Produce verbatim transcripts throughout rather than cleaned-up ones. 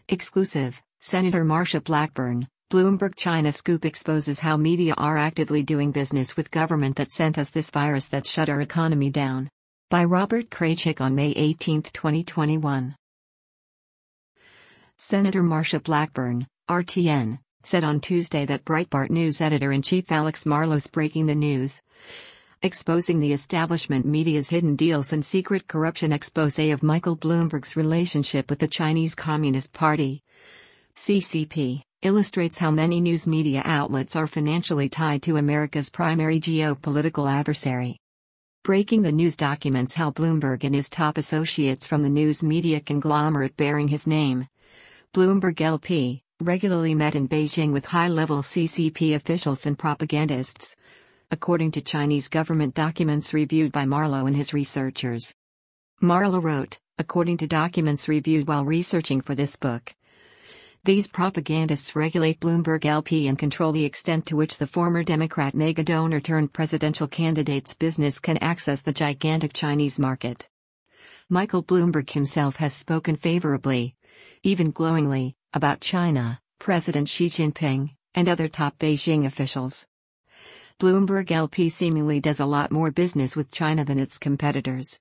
Exclusive, Senator Marsha Blackburn, Bloomberg China scoop exposes how media are actively doing business with government that sent us this virus that shut our economy down. By Robert Kraychik on May eighteenth, twenty twenty-one. Senator Marsha Blackburn, R T N, said on Tuesday that Breitbart News editor-in-chief Alex Marlow's breaking the news, exposing the establishment media's hidden deals and secret corruption expose of Michael Bloomberg's relationship with the Chinese Communist Party, C C P, illustrates how many news media outlets are financially tied to America's primary geopolitical adversary. Breaking the news documents how Bloomberg and his top associates from the news media conglomerate bearing his name, Bloomberg L P, regularly met in Beijing with high-level C C P officials and propagandists, according to Chinese government documents reviewed by Marlow and his researchers. Marlow wrote, according to documents reviewed while researching for this book, these propagandists regulate Bloomberg L P and control the extent to which the former Democrat mega-donor turned presidential candidate's business can access the gigantic Chinese market. Michael Bloomberg himself has spoken favorably, even glowingly, about China, President Xi Jinping, and other top Beijing officials. Bloomberg L P seemingly does a lot more business with China than its competitors.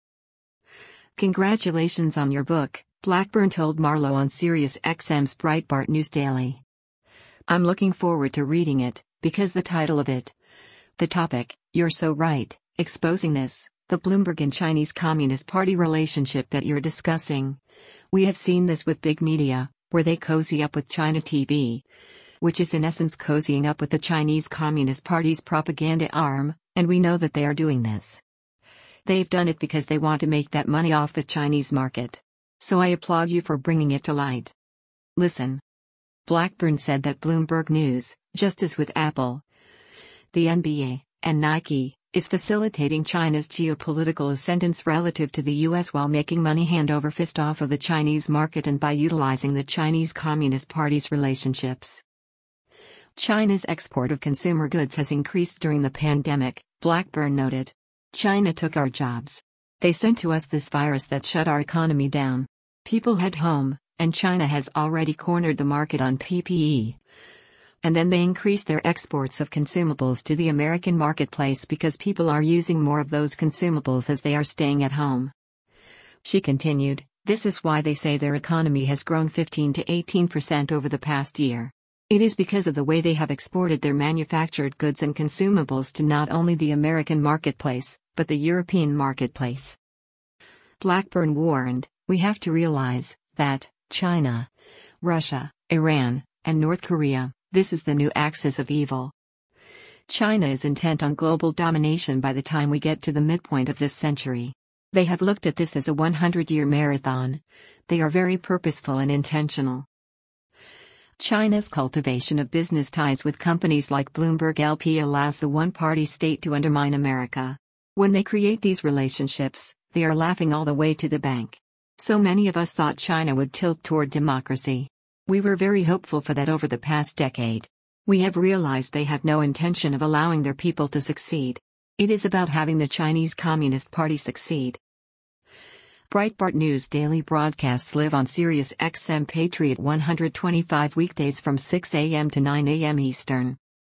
Congratulations on your book, Blackburn told Marlow on Sirius X M's Breitbart News Daily. I'm looking forward to reading it, because the title of it, the topic, you're so right, exposing this, the Bloomberg and Chinese Communist Party relationship that you're discussing. We have seen this with big media, where they cozy up with China T V, which is in essence cozying up with the Chinese Communist Party's propaganda arm, and we know that they are doing this. They've done it because they want to make that money off the Chinese market. So I applaud you for bringing it to light. Listen. Blackburn said that Bloomberg News, just as with Apple, the N B A, and Nike, is facilitating China's geopolitical ascendance relative to the U S while making money hand over fist off of the Chinese market and by utilizing the Chinese Communist Party's relationships. China's export of consumer goods has increased during the pandemic, Blackburn noted. China took our jobs. They sent to us this virus that shut our economy down. People head home, and China has already cornered the market on P P E. And then they increased their exports of consumables to the American marketplace because people are using more of those consumables as they are staying at home. She continued, this is why they say their economy has grown fifteen to eighteen percent over the past year. It is because of the way they have exported their manufactured goods and consumables to not only the American marketplace, but the European marketplace. Blackburn warned, we have to realize that China, Russia, Iran, and North Korea, this is the new axis of evil. China is intent on global domination by the time we get to the midpoint of this century. They have looked at this as a hundred-year marathon. They are very purposeful and intentional. China's cultivation of business ties with companies like Bloomberg L P allows the one-party state to undermine America. When they create these relationships, they are laughing all the way to the bank. So many of us thought China would tilt toward democracy. We were very hopeful for that over the past decade. We have realized they have no intention of allowing their people to succeed. It is about having the Chinese Communist Party succeed. Breitbart News daily broadcasts live on Sirius X M Patriot one twenty-five weekdays from six a m to nine a m Eastern.